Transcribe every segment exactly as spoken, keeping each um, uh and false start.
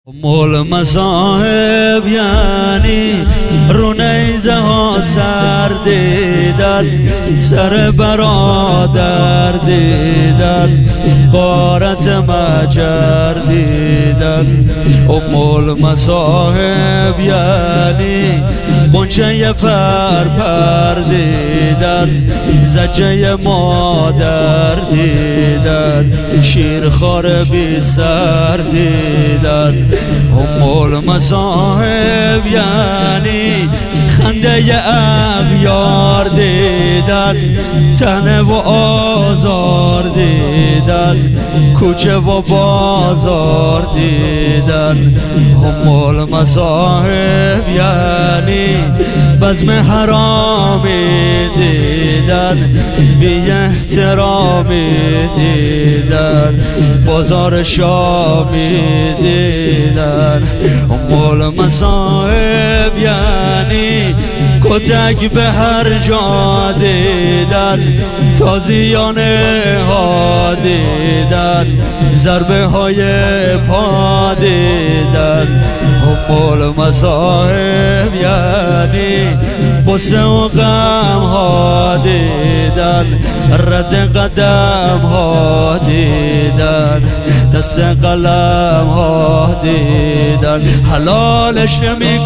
مول مصاحب یعنی رو نیزه ها سر دیدن، سر برادر دیدن، غارت مجر دیدن. مول مصاحب یعنی غنچه پر پر دیدن، زجه مادر دیدن، شیرخوار بی سر دیدن. مول مصاحب یعنی خنده اغیار دیدن، تنه و آزار دیدن، کوچه و بازار دیدن. مول مصاحب یعنی بزم حرامی دیدن، بی احترامی دیدن، بازار شامی دیدن. مول مصاحب یعنی کتک به هر جا دیدن، تازیانه ها دیدن، ضربه های پا دیدن. مول مصاحب یعنی بوسه و غم ها دیدن، رد قدم ها دیدن، دست قلم ها دیدن. حلالش نمی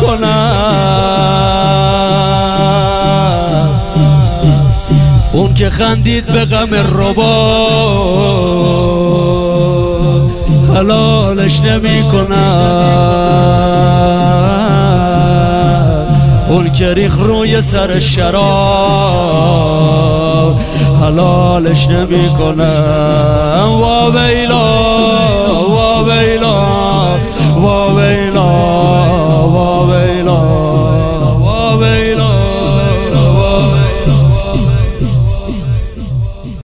کنن اون که خندید به غم ربا، حلالش نمی کنن اون که ریخ روی سر شراب، حلالش نمی کنن. وا ویلا وا ویلا وا